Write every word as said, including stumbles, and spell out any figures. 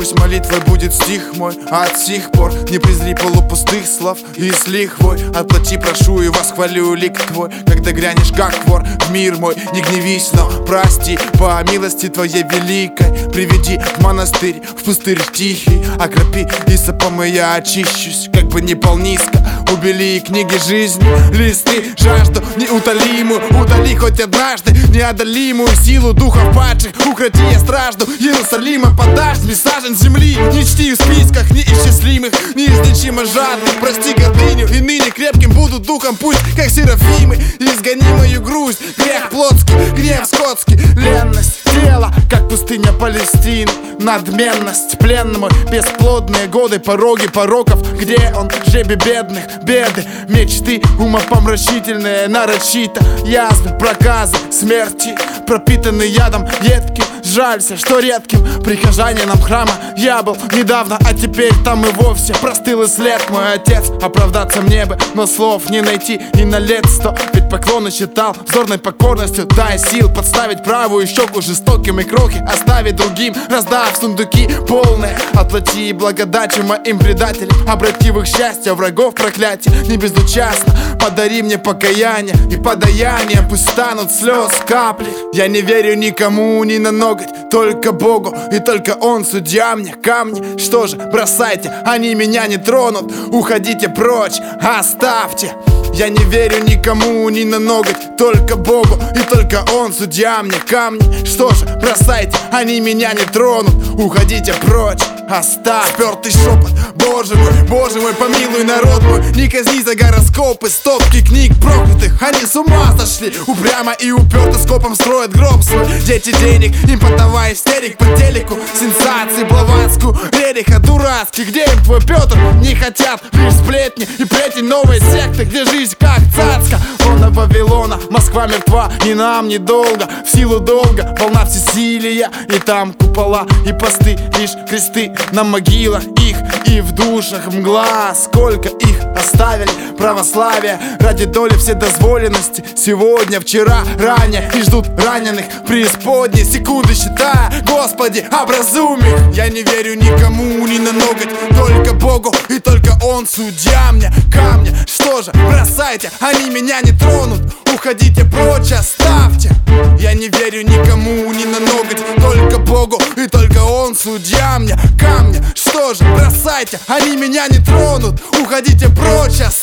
Пусть молитвой будет стих мой, а от сих пор не презри полупустых слов и с лихвой. Отплати, прошу, и восхвалю лик твой, когда грянешь как вор в мир мой. Не гневись, но прости, по милости твоей великой. Приведи в монастырь, в пустырь тихий, окропи исопом, и я очищусь. Как бы ни пал низко, убери книги жизни, листы, жажду неутолимую. Удали хоть однажды неодолимую силу духов падших. Укроти я стражду Иерусалима, подашь мне сажен земли. Не чти в списках неисчислимых, неизлечимо жадных. Прости гордыню, и ныне крепким буду духом. Пусть, как серафимы, изгони мою грусть. Грех плотский, гнев скотский, ленность тела, как пустыня Палестины. Надменность пленному, бесплодные годы, пороги пороков. Где он, жребий бедных, беды, мечты умопомрачительные, нарочито. Язвы, проказы, смерти, пропитанный ядом едким. Жалься, что редким прихожанином храма я был недавно, а теперь там и вовсе простыл и след. Мой отец, оправдаться мне бы, но слов не найти и на лет сто. Ведь поклоны считал взорной покорностью. Дай сил подставить правую щеку жестоким, и крохи оставить другим, раздав сундуки полные. Отплати благодати моим предателям, обрати в их счастье, врагов проклятие. Не безучастно подари мне покаяние и подаяние, пусть станут слез капли. Я не верю никому ни на ноготь, только Богу, и только Он судья мне. Камни, что же, бросайте, они меня не тронут. Уходите прочь, оставьте. Я не верю никому ни на ноготь, только Богу, и только Он судья мне. Камни, что же, бросайте, они меня не тронут. Уходите прочь, оставь. Спертый шепот, Боже мой, Боже мой, помилуй народ мой. Не казни за гороскопы, стопки книг проклятых. Они с ума сошли, упрямо и уперто скопом строят гроб свой. Дети денег, им подавай истерик по телеку. Сенсации, Блаватскую, Рериха, дурацкий. Где им твой Петр? Не хотят лишь сплетни и плетень новой секты, где жизнь как цацка. Лона Вавилона, Москва мертва, ни нам недолго. В силу долга, волна всесилия, и там купола и посты, лишь кресты на могилах их и в душах мгла. Сколько их оставили православие ради доли вседозволенности. Сегодня, вчера, ранее, и ждут раненых преисподней. Секунды считая, Господи, образуй их. Я не верю никому ни на ноготь, только Богу, и только Он судья мне. Камни, что же, бросайте, они меня не тронут. Уходите прочь, оставьте. Я не верю никому ни на ноготь, только Богу, и только Он судья мне. Камни, что же, бросайте, они меня не тронут. Уходите прочь, оставьте.